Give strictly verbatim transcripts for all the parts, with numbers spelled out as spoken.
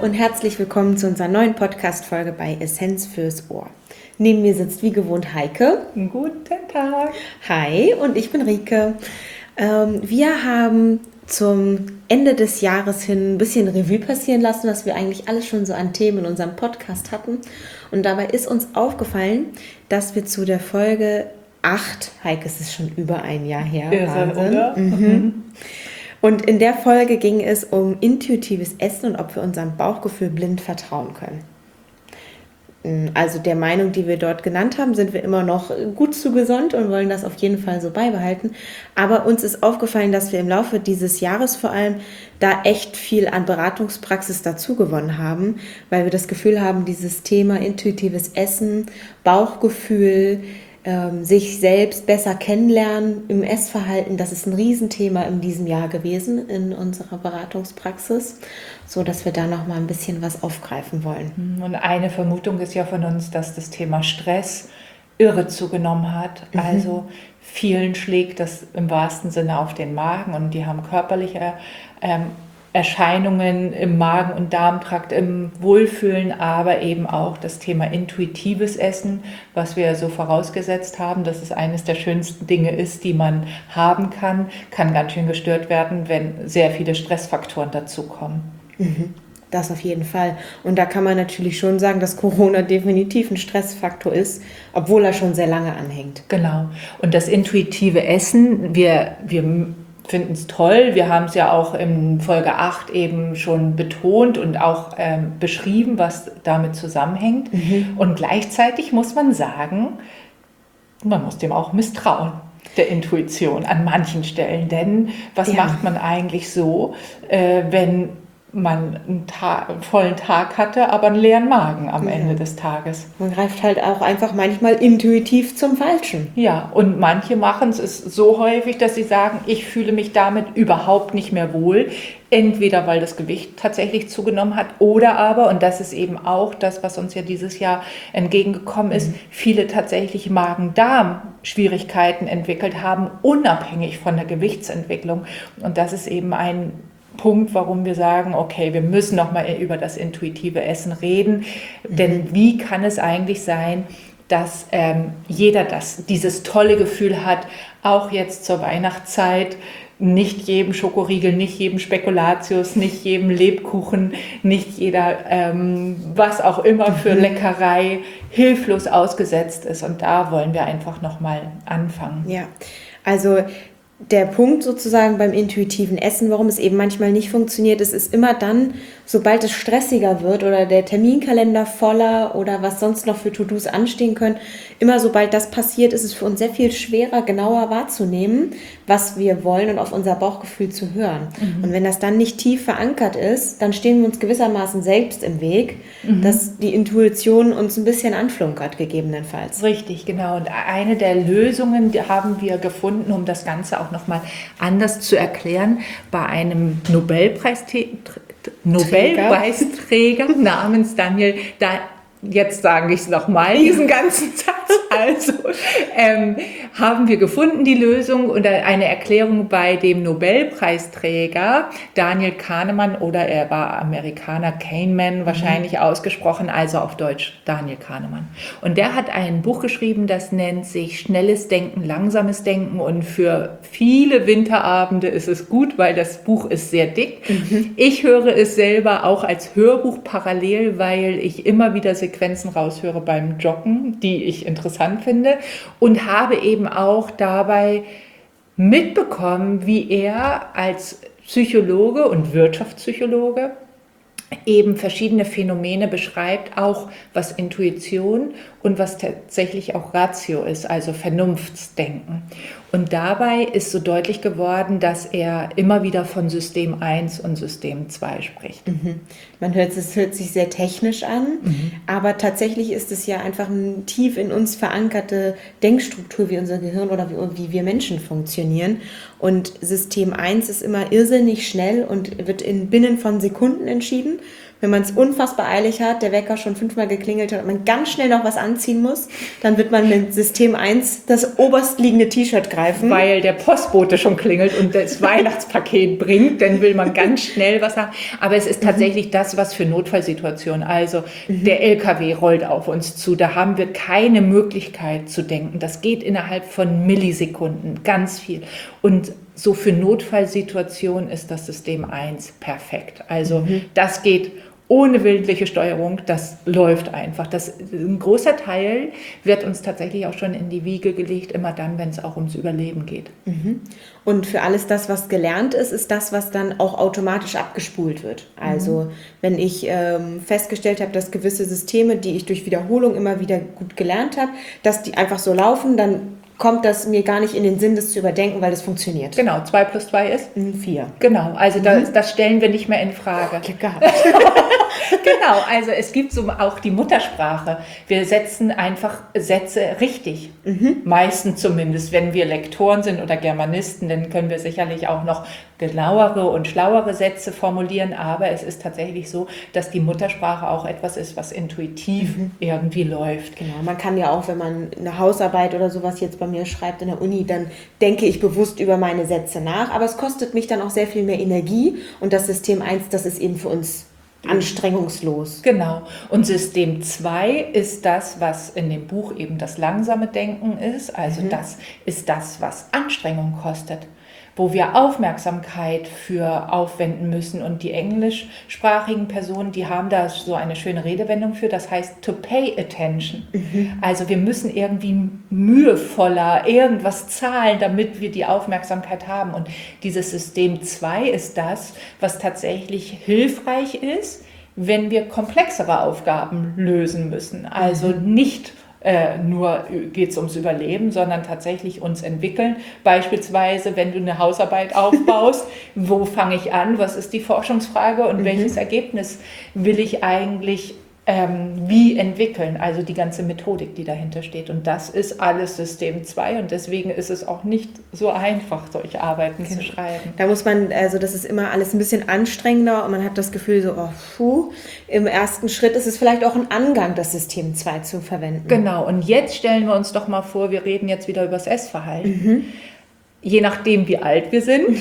und herzlich willkommen zu unserer neuen Podcast-Folge bei Essenz fürs Ohr. Neben mir sitzt wie gewohnt Heike. Guten Tag. Hi, und ich bin Rike. Ähm, wir haben zum Ende des Jahres hin ein bisschen Revue passieren lassen, was wir eigentlich alles schon so an Themen in unserem Podcast hatten. Und dabei ist uns aufgefallen, dass wir zu der Folge acht, Heike, es ist schon über ein Jahr her, Irre, Wahnsinn. oder? Mhm. Und in der Folge ging es um intuitives Essen und ob wir unserem Bauchgefühl blind vertrauen können. Also der Meinung, die wir dort genannt haben, sind wir immer noch gut zugesandt und wollen das auf jeden Fall so beibehalten. Aber uns ist aufgefallen, dass wir im Laufe dieses Jahres vor allem da echt viel an Beratungspraxis dazu gewonnen haben, weil wir das Gefühl haben, dieses Thema intuitives Essen, Bauchgefühl, ähm, sich selbst besser kennenlernen im Essverhalten, das ist ein Riesenthema in diesem Jahr gewesen in unserer Beratungspraxis, so dass wir da noch mal ein bisschen was aufgreifen wollen. Und eine Vermutung ist ja von uns, dass das Thema Stress irre zugenommen hat. Mhm. Also vielen schlägt das im wahrsten Sinne auf den Magen und die haben körperliche ähm, Erscheinungen im Magen- und Darmtrakt, im Wohlfühlen, aber eben auch das Thema intuitives Essen, was wir so vorausgesetzt haben, dass es eines der schönsten Dinge ist, die man haben kann, kann ganz schön gestört werden, wenn sehr viele Stressfaktoren dazukommen. Mhm. Das auf jeden Fall. Und da kann man natürlich schon sagen, dass Corona definitiv ein Stressfaktor ist, obwohl er schon sehr lange anhängt. Genau. Und das intuitive Essen, wir, wir finden es toll. Wir haben es ja auch in Folge acht eben schon betont und auch ähm, beschrieben, was damit zusammenhängt. Mhm. Und gleichzeitig muss man sagen, man muss dem auch misstrauen, der Intuition an manchen Stellen. Denn was ja. macht man eigentlich so, äh, wenn man einen, Tag, einen vollen Tag hatte, aber einen leeren Magen am ja. Ende des Tages. Man greift halt auch einfach manchmal intuitiv zum Falschen. Ja, und manche machen es so häufig, dass sie sagen, ich fühle mich damit überhaupt nicht mehr wohl. Entweder weil das Gewicht tatsächlich zugenommen hat oder aber, und das ist eben auch das, was uns ja dieses Jahr entgegengekommen ist, mhm. viele tatsächlich Magen-Darm-Schwierigkeiten entwickelt haben, unabhängig von der Gewichtsentwicklung. Und das ist eben ein Punkt, warum wir sagen, okay, wir müssen noch mal über das intuitive Essen reden, mhm. denn wie kann es eigentlich sein, dass ähm, jeder das, dieses tolle Gefühl hat, auch jetzt zur Weihnachtszeit, nicht jedem Schokoriegel, nicht jedem Spekulatius, nicht jedem Lebkuchen, nicht jeder, ähm, was auch immer für mhm. Leckerei hilflos ausgesetzt ist. Und da wollen wir einfach noch mal anfangen. Ja, also der Punkt sozusagen beim intuitiven Essen, warum es eben manchmal nicht funktioniert, ist, ist immer dann, sobald es stressiger wird oder der Terminkalender voller oder was sonst noch für To-Dos anstehen können, immer sobald das passiert, ist es für uns sehr viel schwerer, genauer wahrzunehmen, was wir wollen und auf unser Bauchgefühl zu hören. Mhm. Und wenn das dann nicht tief verankert ist, dann stehen wir uns gewissermaßen selbst im Weg, mhm. dass die Intuition uns ein bisschen anflunkert, gegebenenfalls. Richtig, genau. Und eine der Lösungen, die haben wir gefunden, um das Ganze auch nochmal anders zu erklären, bei einem Nobelpreisträger, Nobelpreisträger namens Daniel, da, jetzt sage ich es nochmal, diesen ganzen Satz, also ähm, haben wir gefunden die Lösung und eine Erklärung bei dem Nobelpreisträger Daniel Kahneman, oder er war Amerikaner, Kahneman wahrscheinlich mhm. ausgesprochen, also auf Deutsch Daniel Kahneman. Und der hat ein Buch geschrieben, das nennt sich Schnelles Denken, Langsames Denken, und für viele Winterabende ist es gut, weil das Buch ist sehr dick. Mhm. Ich höre es selber auch als Hörbuch parallel, weil ich immer wieder Sequenzen raushöre beim Joggen, die ich interessant finde, und habe eben auch dabei mitbekommen, wie er als Psychologe und Wirtschaftspsychologe eben verschiedene Phänomene beschreibt, auch was Intuition und was tatsächlich auch Ratio ist, also Vernunftsdenken. Und dabei ist so deutlich geworden, dass er immer wieder von System eins und System zwei spricht. Mhm. Man hört, es hört sich sehr technisch an, mhm. aber tatsächlich ist es ja einfach eine tief in uns verankerte Denkstruktur, wie unser Gehirn oder wie, wie wir Menschen funktionieren. Und System eins ist immer irrsinnig schnell und wird in binnen von Sekunden entschieden. Wenn man es unfassbar eilig hat, der Wecker schon fünfmal geklingelt hat und man ganz schnell noch was anziehen muss, dann wird man mit System eins das oberstliegende T-Shirt greifen. Weil der Postbote schon klingelt und das Weihnachtspaket bringt, dann will man ganz schnell was haben. Aber es ist tatsächlich mhm. das, was für Notfallsituationen. Also mhm. der L K W rollt auf uns zu, da haben wir keine Möglichkeit zu denken. Das geht innerhalb von Millisekunden, ganz viel. Und so für Notfallsituationen ist das System eins perfekt. Also mhm. das geht ohne willentliche Steuerung, das läuft einfach. Das, ein großer Teil wird uns tatsächlich auch schon in die Wiege gelegt, immer dann, wenn es auch ums Überleben geht. Mhm. Und für alles das, was gelernt ist, ist das, was dann auch automatisch abgespult wird. Also mhm. wenn ich ähm, festgestellt habe, dass gewisse Systeme, die ich durch Wiederholung immer wieder gut gelernt habe, dass die einfach so laufen, dann kommt das mir gar nicht in den Sinn, das zu überdenken, weil das funktioniert. Genau, zwei plus zwei ist? Vier. Genau, also das, das stellen wir nicht mehr in Frage. Glück gehabt. Genau, also es gibt so auch die Muttersprache. Wir setzen einfach Sätze richtig. Mhm. Meistens zumindest, wenn wir Lektoren sind oder Germanisten, dann können wir sicherlich auch noch genauere und schlauere Sätze formulieren, aber es ist tatsächlich so, dass die Muttersprache auch etwas ist, was intuitiv mhm. irgendwie läuft. Genau, man kann ja auch, wenn man eine Hausarbeit oder sowas jetzt bei mir schreibt in der Uni, dann denke ich bewusst über meine Sätze nach, aber es kostet mich dann auch sehr viel mehr Energie und das System eins, das ist eben für uns anstrengungslos. Genau. Und System zwei ist das, was in dem Buch eben das langsame Denken ist. Also mhm. das ist das, was Anstrengung kostet, wo wir Aufmerksamkeit für aufwenden müssen. Und die englischsprachigen Personen, die haben da so eine schöne Redewendung für, das heißt to pay attention. Mhm. Also wir müssen irgendwie mühevoller irgendwas zahlen, damit wir die Aufmerksamkeit haben. Und dieses System zwei ist das, was tatsächlich hilfreich ist, wenn wir komplexere Aufgaben lösen müssen. Also mhm. nicht Äh, nur geht es ums Überleben, sondern tatsächlich uns entwickeln. Beispielsweise, wenn du eine Hausarbeit aufbaust, wo fange ich an, was ist die Forschungsfrage und mhm. welches Ergebnis will ich eigentlich ähm, wie entwickeln? Also die ganze Methodik, die dahinter steht. Und das ist alles System zwei und deswegen ist es auch nicht so einfach, solche Arbeiten okay. zu schreiben. Da muss man, also das ist immer alles ein bisschen anstrengender und man hat das Gefühl so, oh, puh, im ersten Schritt ist es vielleicht auch ein Angang, das System zwei zu verwenden. Genau, und jetzt stellen wir uns doch mal vor, wir reden jetzt wieder über das Essverhalten. Mhm. Je nachdem, wie alt wir sind,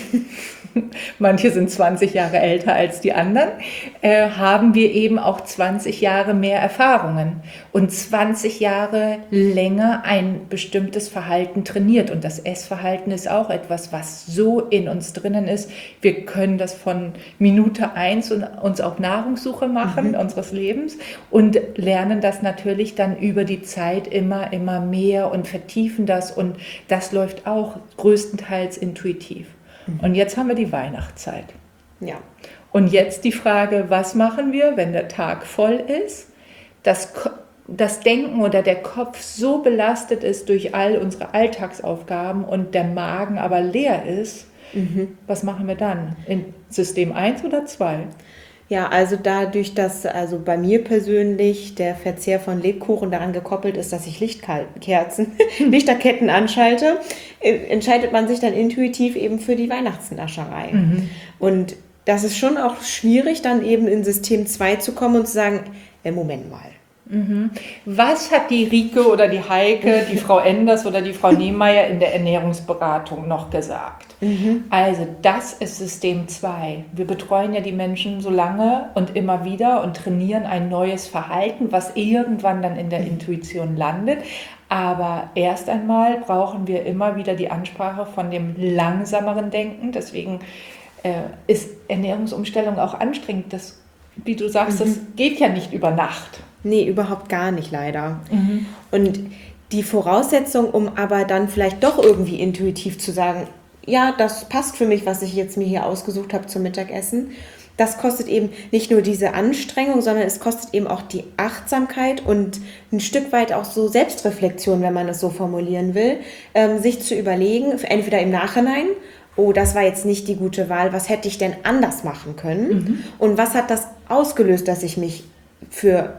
manche sind zwanzig Jahre älter als die anderen, äh, haben wir eben auch zwanzig Jahre mehr Erfahrungen und zwanzig Jahre länger ein bestimmtes Verhalten trainiert. Und das Essverhalten ist auch etwas, was so in uns drinnen ist. Wir können das von Minute eins und uns auf Nahrungssuche machen, mhm. unseres Lebens, und lernen das natürlich dann über die Zeit immer, immer mehr und vertiefen das. Und das läuft auch größtenteils intuitiv. Und jetzt haben wir die Weihnachtszeit. Ja. Und jetzt die Frage, was machen wir, wenn der Tag voll ist, das, das Denken oder der Kopf so belastet ist durch all unsere Alltagsaufgaben und der Magen aber leer ist, mhm. was machen wir dann? In System eins oder zwei? Ja, also dadurch, dass also bei mir persönlich der Verzehr von Lebkuchen daran gekoppelt ist, dass ich Lichtkerzen, Lichterketten anschalte, entscheidet man sich dann intuitiv eben für die Weihnachtsnascherei. Mhm. Und das ist schon auch schwierig, dann eben in System zwei zu kommen und zu sagen, äh, Moment mal. Mhm. Was hat die Rike oder die Heike, die Frau Enders oder die Frau Niemeyer in der Ernährungsberatung noch gesagt? Mhm. Also das ist System zwei. Wir betreuen ja die Menschen so lange und immer wieder und trainieren ein neues Verhalten, was irgendwann dann in der Intuition landet. Aber erst einmal brauchen wir immer wieder die Ansprache von dem langsameren Denken. Deswegen äh, ist Ernährungsumstellung auch anstrengend. Das, wie du sagst, mhm. das geht ja nicht über Nacht. Nee, überhaupt gar nicht, leider. Mhm. Und die Voraussetzung, um aber dann vielleicht doch irgendwie intuitiv zu sagen, ja, das passt für mich, was ich jetzt mir hier ausgesucht habe zum Mittagessen, das kostet eben nicht nur diese Anstrengung, sondern es kostet eben auch die Achtsamkeit und ein Stück weit auch so Selbstreflexion, wenn man es so formulieren will, ähm, sich zu überlegen, entweder im Nachhinein, oh, das war jetzt nicht die gute Wahl, was hätte ich denn anders machen können? Mhm. Und was hat das ausgelöst, dass ich mich für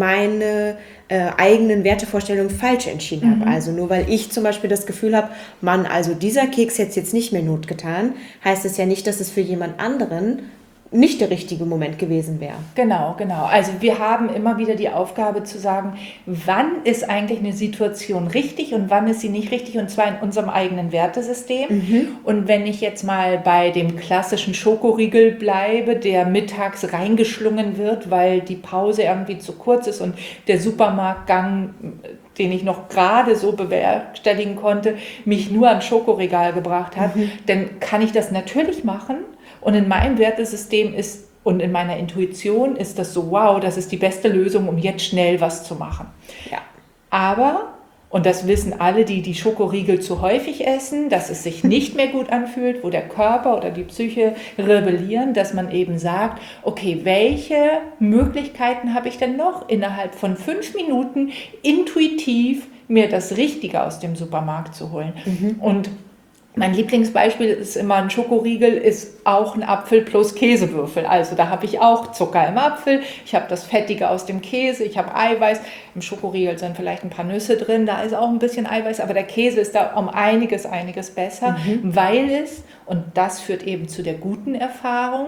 meine äh, eigenen Wertevorstellungen falsch entschieden habe. Mhm. Also nur weil ich zum Beispiel das Gefühl habe, Mann, also dieser Keks hätte jetzt nicht mehr Not getan, heißt es ja nicht, dass es für jemand anderen nicht der richtige Moment gewesen wäre. Genau, genau. Also wir haben immer wieder die Aufgabe zu sagen, wann ist eigentlich eine Situation richtig und wann ist sie nicht richtig, und zwar in unserem eigenen Wertesystem. Mhm. Und wenn ich jetzt mal bei dem klassischen Schokoriegel bleibe, der mittags reingeschlungen wird, weil die Pause irgendwie zu kurz ist und der Supermarktgang, den ich noch gerade so bewerkstelligen konnte, mich nur ans Schokoregal gebracht hat, mhm. dann kann ich das natürlich machen. Und in meinem Wertesystem ist und in meiner Intuition ist das so, wow, das ist die beste Lösung, um jetzt schnell was zu machen. Ja. Aber, und das wissen alle, die die Schokoriegel zu häufig essen, dass es sich nicht mehr gut anfühlt, wo der Körper oder die Psyche rebellieren, dass man eben sagt, okay, welche Möglichkeiten habe ich denn noch, innerhalb von fünf Minuten intuitiv mir das Richtige aus dem Supermarkt zu holen? Mhm. Und mein Lieblingsbeispiel ist immer ein Schokoriegel, ist auch ein Apfel plus Käsewürfel. Also da habe ich auch Zucker im Apfel, ich habe das Fettige aus dem Käse, ich habe Eiweiß. Im Schokoriegel sind vielleicht ein paar Nüsse drin, da ist auch ein bisschen Eiweiß, aber der Käse ist da um einiges, einiges besser, mhm. weil es, und das führt eben zu der guten Erfahrung,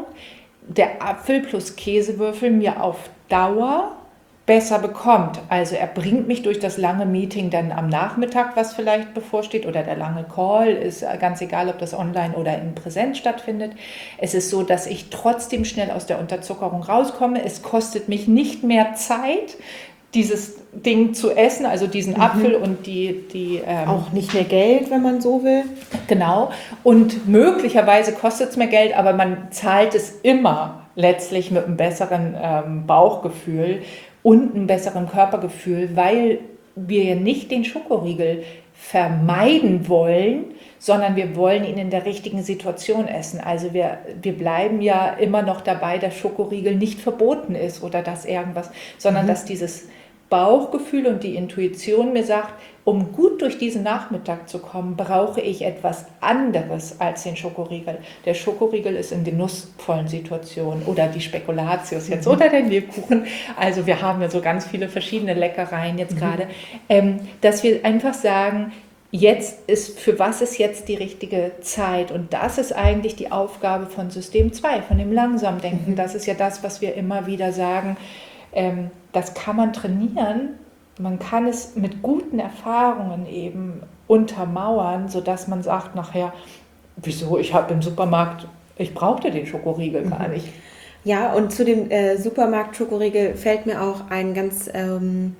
der Apfel plus Käsewürfel mir auf Dauer besser bekommt. Also er bringt mich durch das lange Meeting dann am Nachmittag, was vielleicht bevorsteht, oder der lange Call, ist ganz egal, ob das online oder in Präsenz stattfindet. Es ist so, dass ich trotzdem schnell aus der Unterzuckerung rauskomme. Es kostet mich nicht mehr Zeit, dieses Ding zu essen, also diesen mhm. Apfel und die... die ähm, auch nicht mehr Geld, wenn man so will. Genau. Und möglicherweise kostet es mehr Geld, aber man zahlt es immer letztlich mit einem besseren ähm, Bauchgefühl und einem besseren Körpergefühl, weil wir ja nicht den Schokoriegel vermeiden wollen, sondern wir wollen ihn in der richtigen Situation essen. Also wir, wir bleiben ja immer noch dabei, dass Schokoriegel nicht verboten ist oder dass irgendwas, sondern mhm. dass dieses Bauchgefühl und die Intuition mir sagt, um gut durch diesen Nachmittag zu kommen, brauche ich etwas anderes als den Schokoriegel. Der Schokoriegel ist in genussvollen Situationen oder die Spekulatius jetzt mhm. oder der Lebkuchen. Also wir haben ja so ganz viele verschiedene Leckereien jetzt mhm. gerade, ähm, dass wir einfach sagen, jetzt ist, für was ist jetzt die richtige Zeit? Und das ist eigentlich die Aufgabe von System zwei, von dem Langsamdenken. Mhm. Das ist ja das, was wir immer wieder sagen, ähm, das kann man trainieren. Man kann es mit guten Erfahrungen eben untermauern, sodass man sagt nachher, wieso, ich habe im Supermarkt, ich brauchte den Schokoriegel gar nicht. Ja, und zu dem äh, Supermarkt-Schokoriegel fällt mir auch ein ganz, ähm,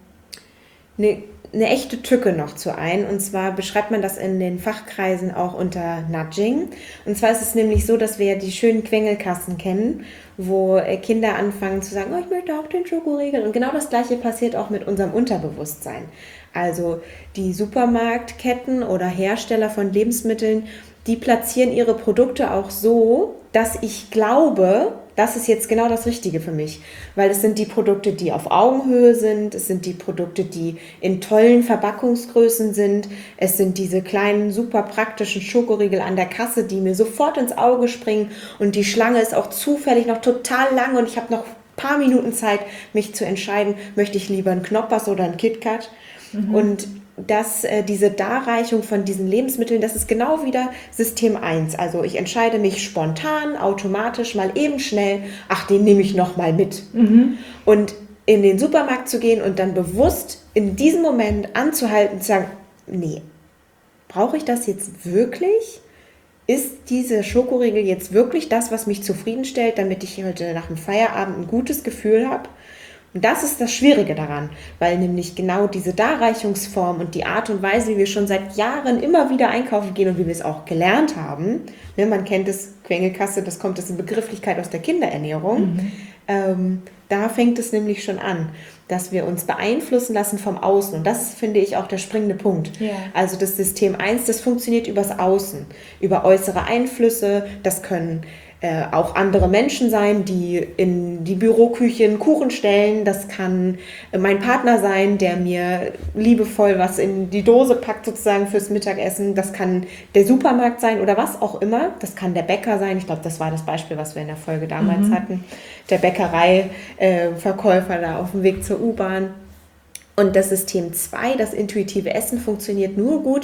eine, eine echte Tücke noch zu ein. Und zwar beschreibt man das in den Fachkreisen auch unter Nudging. Und zwar ist es nämlich so, dass wir ja die schönen Quengelkassen kennen, wo Kinder anfangen zu sagen, oh, ich möchte auch den Schokoriegel. Und genau das Gleiche passiert auch mit unserem Unterbewusstsein. Also die Supermarktketten oder Hersteller von Lebensmitteln, die platzieren ihre Produkte auch so, dass ich glaube, das ist jetzt genau das Richtige für mich. Weil es sind die Produkte, die auf Augenhöhe sind, es sind die Produkte, die in tollen Verpackungsgrößen sind, es sind diese kleinen, super praktischen Schokoriegel an der Kasse, die mir sofort ins Auge springen, und die Schlange ist auch zufällig noch total lang und ich habe noch ein paar Minuten Zeit, mich zu entscheiden, möchte ich lieber einen Knoppers oder einen KitKat. Mhm. Und dass äh, diese Darreichung von diesen Lebensmitteln, das ist genau wieder System eins. Also ich entscheide mich spontan, automatisch, mal eben schnell, ach, den nehme ich noch mal mit. Mhm. Und in den Supermarkt zu gehen und dann bewusst in diesem Moment anzuhalten und zu sagen, nee, brauche ich das jetzt wirklich? Ist diese Schokoriegel jetzt wirklich das, was mich zufriedenstellt, damit ich heute nach dem Feierabend ein gutes Gefühl habe? Und das ist das Schwierige daran, weil nämlich genau diese Darreichungsform und die Art und Weise, wie wir schon seit Jahren immer wieder einkaufen gehen und wie wir es auch gelernt haben, ne, man kennt es, Quengelkasse, das kommt, das ist eine Begrifflichkeit aus der Kinderernährung, mhm. ähm, da fängt es nämlich schon an, dass wir uns beeinflussen lassen vom Außen, und das finde ich auch der springende Punkt. Ja. Also das System eins, das funktioniert übers Außen, über äußere Einflüsse, das können Äh, auch andere Menschen sein, die in die Büroküche einen Kuchen stellen. Das kann äh, mein Partner sein, der mir liebevoll was in die Dose packt sozusagen fürs Mittagessen. Das kann der Supermarkt sein oder was auch immer. Das kann der Bäcker sein. Ich glaube, das war das Beispiel, was wir in der Folge damals mhm. hatten. Der Bäckereiverkäufer äh, da auf dem Weg zur U-Bahn. Und das System zwei, das intuitive Essen, funktioniert nur gut,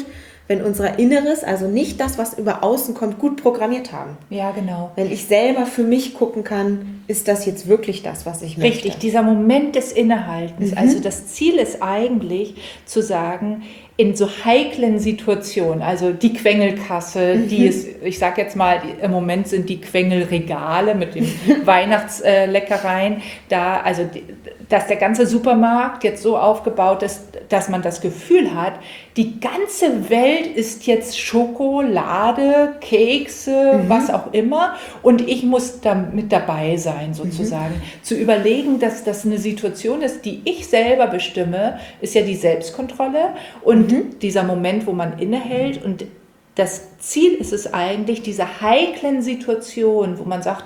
wenn unser Inneres, also nicht das, was über außen kommt, gut programmiert haben. Ja, genau. Wenn ich selber für mich gucken kann, ist das jetzt wirklich das, was ich möchte? Richtig, dieser Moment des Innehaltens. Mhm. Also das Ziel ist eigentlich zu sagen, in so heiklen Situationen, also die Quengelkasse, Mhm. die ist, ich sage jetzt mal, die, im Moment sind die Quengelregale mit den Weihnachtsleckereien da, also die, dass der ganze Supermarkt jetzt so aufgebaut ist, dass man das Gefühl hat, die ganze Welt ist jetzt Schokolade, Kekse, Mhm. was auch immer und ich muss da mit dabei sein sozusagen. Mhm. Zu überlegen, dass das eine Situation ist, die ich selber bestimme, ist ja die Selbstkontrolle und mhm. dieser Moment, wo man innehält und das Ziel ist es eigentlich, diese heiklen Situationen, wo man sagt,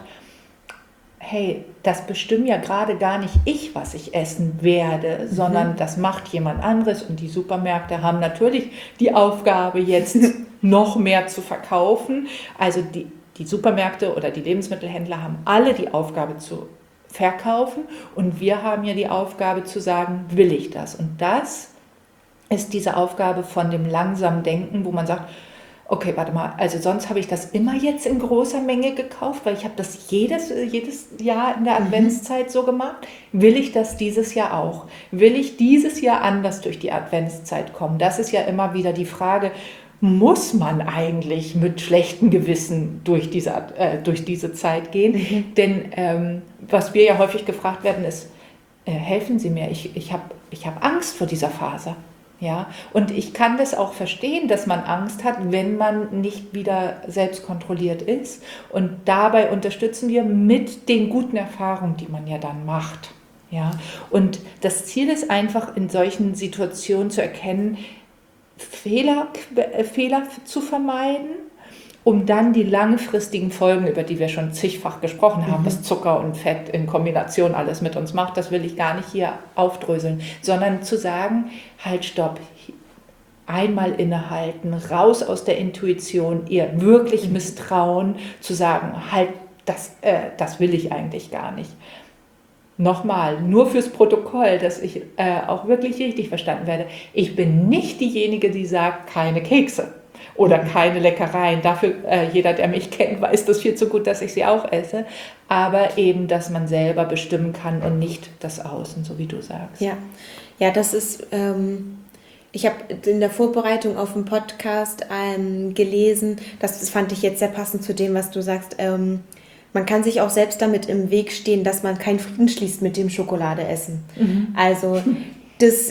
hey, das bestimme ja gerade gar nicht ich, was ich essen werde, mhm. sondern das macht jemand anderes und die Supermärkte haben natürlich die Aufgabe, jetzt noch mehr zu verkaufen. Also die, die Supermärkte oder die Lebensmittelhändler haben alle die Aufgabe zu verkaufen und wir haben ja die Aufgabe zu sagen, will ich das? Und das ist diese Aufgabe von dem langsamen Denken, wo man sagt, okay, warte mal, also sonst habe ich das immer jetzt in großer Menge gekauft, weil ich habe das jedes, jedes Jahr in der Adventszeit mhm. so gemacht. Will ich das dieses Jahr auch? Will ich dieses Jahr anders durch die Adventszeit kommen? Das ist ja immer wieder die Frage, muss man eigentlich mit schlechtem Gewissen durch diese, äh, durch diese Zeit gehen? Mhm. Denn ähm, was wir ja häufig gefragt werden ist, äh, helfen Sie mir, ich, ich habe ich hab Angst vor dieser Phase. Ja, und ich kann das auch verstehen, dass man Angst hat, wenn man nicht wieder selbst kontrolliert ist. Und dabei unterstützen wir mit den guten Erfahrungen, die man ja dann macht. Ja, und das Ziel ist einfach, in solchen Situationen zu erkennen, Fehler, Fehler zu vermeiden, um dann die langfristigen Folgen, über die wir schon zigfach gesprochen haben, mhm. was Zucker und Fett in Kombination alles mit uns macht, das will ich gar nicht hier aufdröseln, sondern zu sagen, halt, stopp, einmal innehalten, raus aus der Intuition, ihr wirklich mhm. misstrauen, zu sagen, halt, das, äh, das will ich eigentlich gar nicht. Nochmal, nur fürs Protokoll, dass ich äh, auch wirklich richtig verstanden werde, ich bin nicht diejenige, die sagt, keine Kekse. Oder keine Leckereien. Dafür, äh, jeder, der mich kennt, weiß das viel zu gut, dass ich sie auch esse. Aber eben, dass man selber bestimmen kann und nicht das Außen, so wie du sagst. Ja, ja, das ist, ähm, ich habe in der Vorbereitung auf den Podcast ähm, gelesen, das, das fand ich jetzt sehr passend zu dem, was du sagst, ähm, man kann sich auch selbst damit im Weg stehen, dass man keinen Frieden schließt mit dem Schokoladeessen. Mhm. Also das...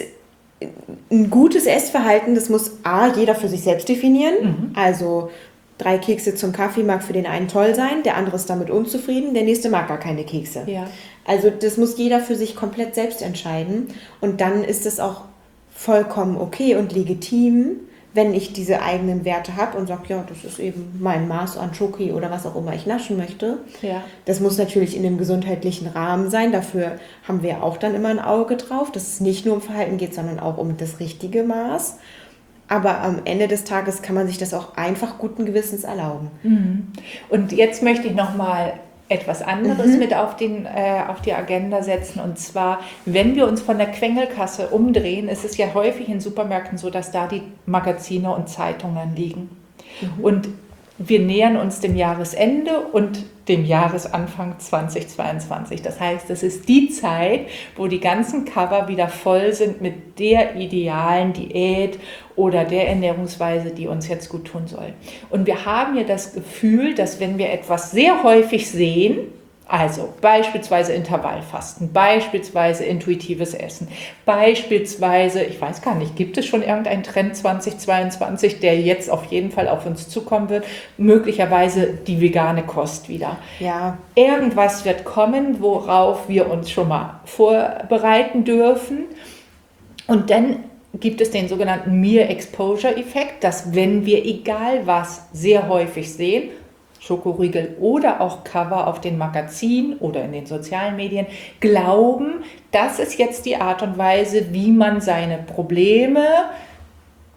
Ein gutes Essverhalten, das muss A, jeder für sich selbst definieren. Mhm. Also drei Kekse zum Kaffee mag für den einen toll sein, der andere ist damit unzufrieden, der nächste mag gar keine Kekse. Ja. Also das muss jeder für sich komplett selbst entscheiden. Und dann ist es auch vollkommen okay und legitim, wenn ich diese eigenen Werte habe und sage, ja, das ist eben mein Maß an Schoki oder was auch immer ich naschen möchte. Ja. Das muss natürlich in einem gesundheitlichen Rahmen sein. Dafür haben wir auch dann immer ein Auge drauf, dass es nicht nur um Verhalten geht, sondern auch um das richtige Maß. Aber am Ende des Tages kann man sich das auch einfach guten Gewissens erlauben. Mhm. Und jetzt möchte ich noch mal etwas anderes mhm. mit auf, den, äh, auf die Agenda setzen. Und zwar, wenn wir uns von der Quengelkasse umdrehen, ist es ja häufig in Supermärkten so, dass da die Magazine und Zeitungen liegen. Mhm. Und wir nähern uns dem Jahresende und dem Jahresanfang zweitausendzweiundzwanzig. Das heißt, das ist die Zeit, wo die ganzen Cover wieder voll sind mit der idealen Diät oder der Ernährungsweise, die uns jetzt gut tun soll. Und wir haben ja das Gefühl, dass wenn wir etwas sehr häufig sehen, also beispielsweise Intervallfasten, beispielsweise intuitives Essen, beispielsweise, ich weiß gar nicht, gibt es schon irgendeinen Trend zweitausendzweiundzwanzig, der jetzt auf jeden Fall auf uns zukommen wird? Möglicherweise die vegane Kost wieder. Ja. Irgendwas wird kommen, worauf wir uns schon mal vorbereiten dürfen. Und dann gibt es den sogenannten Mere-Exposure-Effekt, dass wenn wir egal was sehr häufig sehen, Schokoriegel oder auch Cover auf den Magazinen oder in den sozialen Medien, glauben, das ist jetzt die Art und Weise, wie man seine Probleme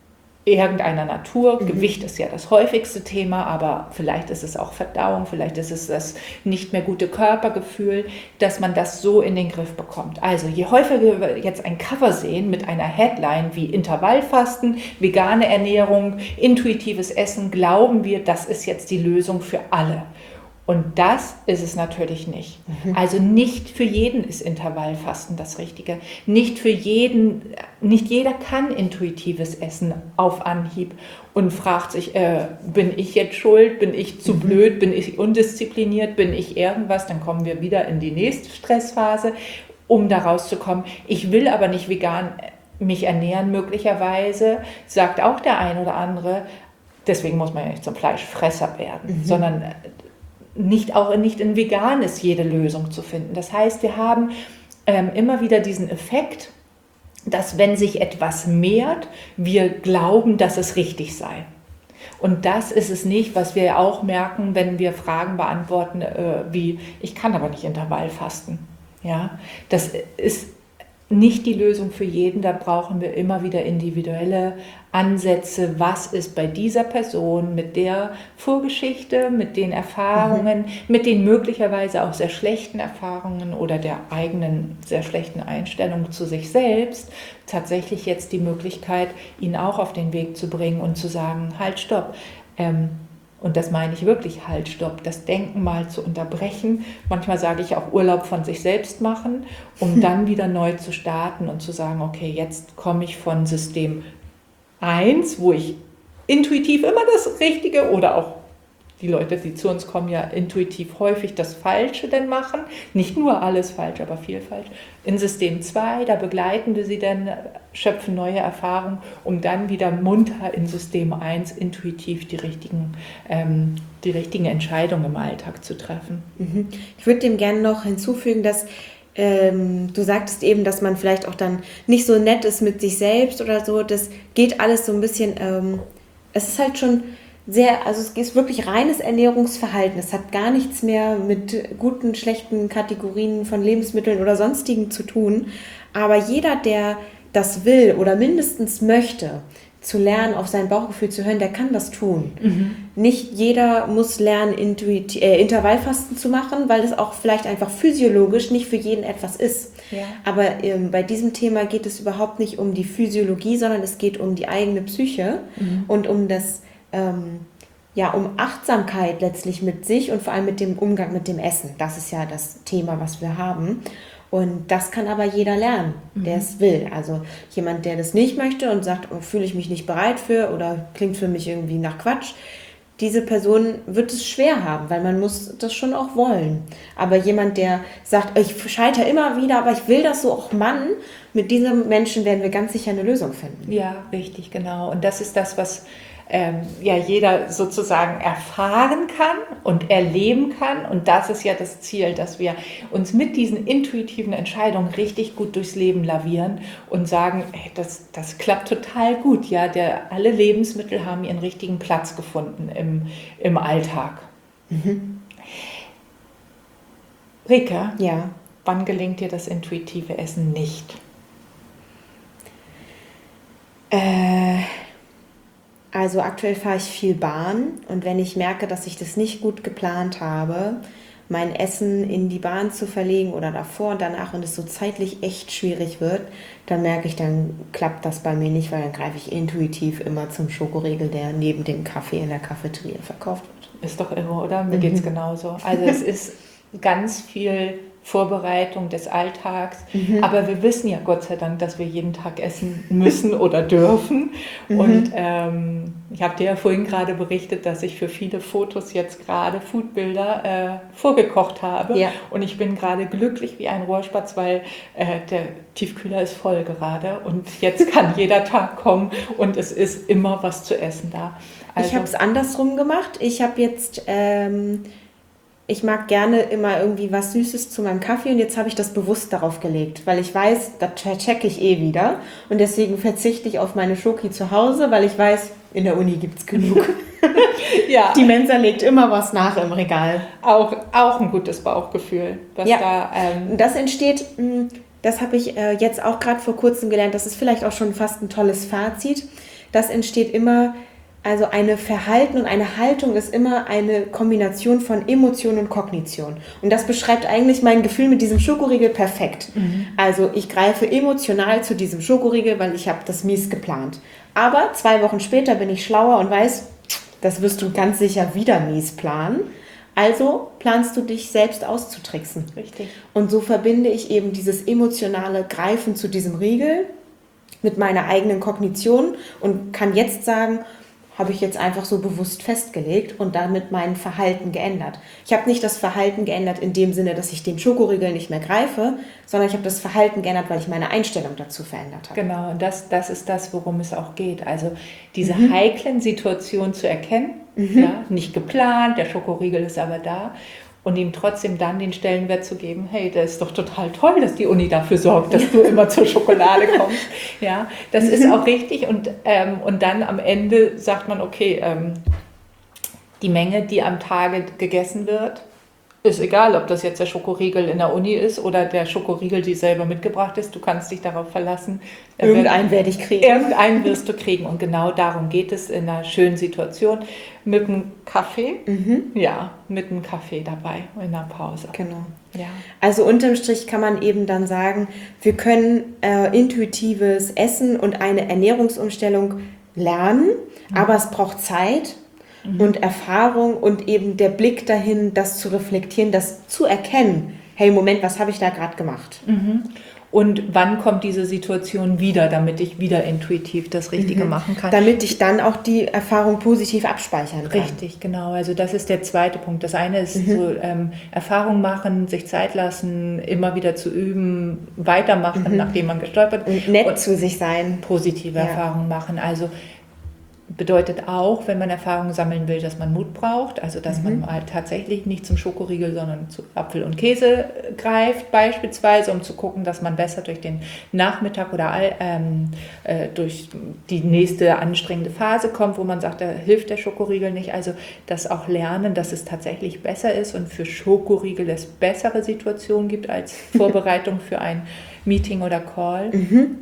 irgendeiner Natur. Mhm. Gewicht ist ja das häufigste Thema, aber vielleicht ist es auch Verdauung, vielleicht ist es das nicht mehr gute Körpergefühl, dass man das so in den Griff bekommt. Also je häufiger wir jetzt ein Cover sehen mit einer Headline wie Intervallfasten, vegane Ernährung, intuitives Essen, glauben wir, das ist jetzt die Lösung für alle. Und das ist es natürlich nicht. Mhm. Also nicht für jeden ist Intervallfasten das Richtige. Nicht für jeden, nicht jeder kann intuitives Essen auf Anhieb und fragt sich, äh, bin ich jetzt schuld, bin ich zu mhm. blöd, bin ich undiszipliniert, bin ich irgendwas? Dann kommen wir wieder in die nächste Stressphase, um da rauszukommen. Ich will aber nicht vegan mich ernähren möglicherweise, sagt auch der ein oder andere. Deswegen muss man ja nicht zum Fleischfresser werden, mhm. sondern nicht auch nicht in vegan ist jede Lösung zu finden. Das heißt, wir haben ähm, immer wieder diesen Effekt, dass wenn sich etwas mehrt, wir glauben, dass es richtig sei. Und das ist es nicht, was wir auch merken, wenn wir Fragen beantworten, äh, wie, ich kann aber nicht Intervallfasten. Ja, das ist nicht die Lösung für jeden, da brauchen wir immer wieder individuelle Ansätze, was ist bei dieser Person mit der Vorgeschichte, mit den Erfahrungen, mhm. mit den möglicherweise auch sehr schlechten Erfahrungen oder der eigenen sehr schlechten Einstellung zu sich selbst, tatsächlich jetzt die Möglichkeit, ihn auch auf den Weg zu bringen und zu sagen, halt, stopp, ähm, und das meine ich wirklich, halt, stopp, das Denken mal zu unterbrechen. Manchmal sage ich auch Urlaub von sich selbst machen, um dann wieder neu zu starten und zu sagen, okay, jetzt komme ich von System eins, wo ich intuitiv immer das Richtige oder auch die Leute, die zu uns kommen, ja intuitiv häufig das Falsche dann machen. Nicht nur alles falsch, aber viel falsch. In System zwei, da begleiten wir sie dann, schöpfen neue Erfahrungen, um dann wieder munter in System eins intuitiv die richtigen, ähm, die richtigen Entscheidungen im Alltag zu treffen. Mhm. Ich würde dem gerne noch hinzufügen, dass ähm, du sagtest eben, dass man vielleicht auch dann nicht so nett ist mit sich selbst oder so. Das geht alles so ein bisschen, ähm, es ist halt schon sehr, also es ist wirklich reines Ernährungsverhalten. Es hat gar nichts mehr mit guten, schlechten Kategorien von Lebensmitteln oder sonstigen zu tun. Aber jeder, der das will oder mindestens möchte, zu lernen, auf sein Bauchgefühl zu hören, der kann das tun. Mhm. Nicht jeder muss lernen, Intuit- äh, Intervallfasten zu machen, weil es auch vielleicht einfach physiologisch nicht für jeden etwas ist. Ja. Aber ähm, bei diesem Thema geht es überhaupt nicht um die Physiologie, sondern es geht um die eigene Psyche mhm. und um das Ähm, ja, um Achtsamkeit letztlich mit sich und vor allem mit dem Umgang mit dem Essen. Das ist ja das Thema, was wir haben. Und das kann aber jeder lernen, der mhm. es will. Also jemand, der das nicht möchte und sagt, oh, fühle ich mich nicht bereit für oder klingt für mich irgendwie nach Quatsch, diese Person wird es schwer haben, weil man muss das schon auch wollen. Aber jemand, der sagt, ich scheitere immer wieder, aber ich will das so, auch Mann, mit diesem Menschen werden wir ganz sicher eine Lösung finden. Ja, richtig, genau. Und das ist das, was ähm, ja jeder sozusagen erfahren kann und erleben kann. Und das ist ja das Ziel, dass wir uns mit diesen intuitiven Entscheidungen richtig gut durchs Leben lavieren und sagen, hey, das, das klappt total gut. Ja, der, alle Lebensmittel haben ihren richtigen Platz gefunden im, im Alltag. Mhm. Rika, ja. Wann gelingt dir das intuitive Essen nicht? Äh... Also aktuell fahre ich viel Bahn und wenn ich merke, dass ich das nicht gut geplant habe, mein Essen in die Bahn zu verlegen oder davor und danach und es so zeitlich echt schwierig wird, dann merke ich, dann klappt das bei mir nicht, weil dann greife ich intuitiv immer zum Schokoriegel, der neben dem Kaffee in der Cafeteria verkauft wird. Ist doch irre, oder? Mir mhm. geht es genauso. Also es ist ganz viel Vorbereitung des Alltags. Mhm. Aber wir wissen ja Gott sei Dank, dass wir jeden Tag essen müssen oder dürfen. Mhm. Und ähm, ich habe dir ja vorhin gerade berichtet, dass ich für viele Fotos jetzt gerade Foodbilder äh, vorgekocht habe. Ja. Und ich bin gerade glücklich wie ein Rohrspatz, weil äh, der Tiefkühler ist voll gerade. Und jetzt kann jeder Tag kommen und es ist immer was zu essen da. Also, ich habe es andersrum gemacht. Ich habe jetzt... Ähm Ich mag gerne immer irgendwie was Süßes zu meinem Kaffee und jetzt habe ich das bewusst darauf gelegt, weil ich weiß, da checke ich eh wieder und deswegen verzichte ich auf meine Schoki zu Hause, weil ich weiß, in der Uni gibt es genug. Ja. Die Mensa legt immer was nach im Regal. Auch, auch ein gutes Bauchgefühl. Was ja, da, ähm das entsteht, das habe ich jetzt auch gerade vor kurzem gelernt, das ist vielleicht auch schon fast ein tolles Fazit. das entsteht immer, also eine Verhalten und eine Haltung ist immer eine Kombination von Emotion und Kognition. Und das beschreibt eigentlich mein Gefühl mit diesem Schokoriegel perfekt. Mhm. Also ich greife emotional zu diesem Schokoriegel, weil ich habe das mies geplant. Aber zwei Wochen später bin ich schlauer und weiß, das wirst du ganz sicher wieder mies planen. Also planst du dich selbst auszutricksen. Richtig. Und so verbinde ich eben dieses emotionale Greifen zu diesem Riegel mit meiner eigenen Kognition und kann jetzt sagen, habe ich jetzt einfach so bewusst festgelegt und damit mein Verhalten geändert. Ich habe nicht das Verhalten geändert in dem Sinne, dass ich den Schokoriegel nicht mehr greife, sondern ich habe das Verhalten geändert, weil ich meine Einstellung dazu verändert habe. Genau, und das, das ist das, worum es auch geht. Also diese mhm. heiklen Situationen zu erkennen, mhm. ja, nicht geplant, der Schokoriegel ist aber da. Und ihm trotzdem dann den Stellenwert zu geben, hey, das ist doch total toll, dass die Uni dafür sorgt, dass du immer zur Schokolade kommst. Ja, das ist auch richtig. Und, ähm, und dann am Ende sagt man, okay, ähm, die Menge, die am Tage gegessen wird, ist egal, ob das jetzt der Schokoriegel in der Uni ist oder der Schokoriegel, die selber mitgebracht ist. Du kannst dich darauf verlassen. Irgendeinen werde ich kriegen. Irgendeinen wirst du kriegen. Und genau darum geht es in einer schönen Situation. Mit einem Kaffee. Mhm. Ja, mit einem Kaffee dabei in der Pause. Genau. Ja. Also unterm Strich kann man eben dann sagen, wir können äh, intuitives Essen und eine Ernährungsumstellung lernen, mhm. aber es braucht Zeit. Mhm. Und Erfahrung und eben der Blick dahin, das zu reflektieren, das zu erkennen. Hey, Moment, was habe ich da gerade gemacht? Mhm. Und wann kommt diese Situation wieder, damit ich wieder intuitiv das Richtige mhm. machen kann? Damit ich dann auch die Erfahrung positiv abspeichern kann. Richtig, genau. Also das ist der zweite Punkt. Das eine ist mhm. so ähm, Erfahrung machen, sich Zeit lassen, immer wieder zu üben, weitermachen, mhm. nachdem man gestolpert ist. Und nett und zu sich sein. Positive ja. Erfahrungen machen. Also bedeutet auch, wenn man Erfahrungen sammeln will, dass man Mut braucht, also dass mhm. man mal tatsächlich nicht zum Schokoriegel, sondern zu Apfel und Käse greift beispielsweise, um zu gucken, dass man besser durch den Nachmittag oder all, ähm, äh, durch die nächste anstrengende Phase kommt, wo man sagt, da hilft der Schokoriegel nicht. Also das auch lernen, dass es tatsächlich besser ist und für Schokoriegel es bessere Situationen gibt als Vorbereitung für ein Meeting oder Call. Mhm.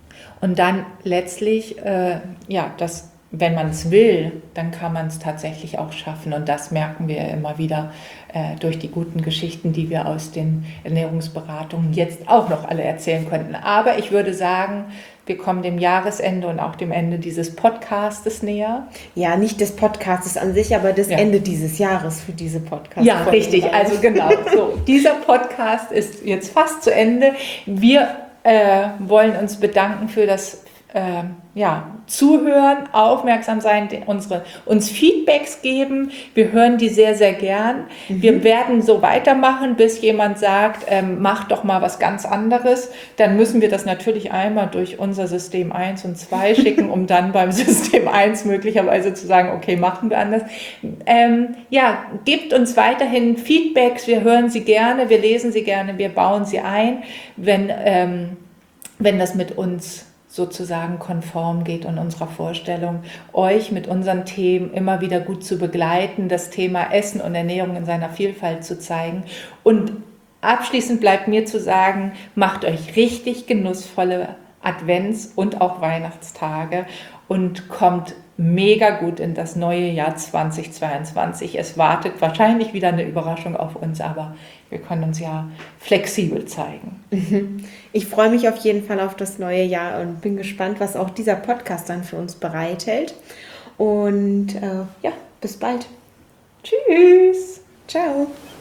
Und dann letztlich, äh, ja, das wenn man es will, dann kann man es tatsächlich auch schaffen. Und das merken wir immer wieder äh, durch die guten Geschichten, die wir aus den Ernährungsberatungen jetzt auch noch alle erzählen könnten. Aber ich würde sagen, wir kommen dem Jahresende und auch dem Ende dieses Podcastes näher. Ja, nicht des Podcastes an sich, aber das ja. Ende dieses Jahres für diese Podcast. Ja, richtig. Also genau. So, dieser Podcast ist jetzt fast zu Ende. Wir äh, wollen uns bedanken für das Äh, ja, zuhören, aufmerksam sein, unsere, uns Feedbacks geben. Wir hören die sehr, sehr gern. Mhm. Wir werden so weitermachen, bis jemand sagt, ähm, mach doch mal was ganz anderes. Dann müssen wir das natürlich einmal durch unser System eins und zwei schicken, um dann beim System eins möglicherweise zu sagen, okay, machen wir anders. Ähm, ja, gebt uns weiterhin Feedbacks. Wir hören sie gerne, wir lesen sie gerne, wir bauen sie ein, wenn, ähm, wenn das mit uns sozusagen konform geht und unserer Vorstellung, euch mit unseren Themen immer wieder gut zu begleiten, das Thema Essen und Ernährung in seiner Vielfalt zu zeigen. Und abschließend bleibt mir zu sagen, macht euch richtig genussvolle Advents- und auch Weihnachtstage und kommt mega gut in das neue Jahr zweitausendzweiundzwanzig. Es wartet wahrscheinlich wieder eine Überraschung auf uns, aber wir können uns ja flexibel zeigen. Ich freue mich auf jeden Fall auf das neue Jahr und bin gespannt, was auch dieser Podcast dann für uns bereithält. Und äh, ja, bis bald. Tschüss. Ciao.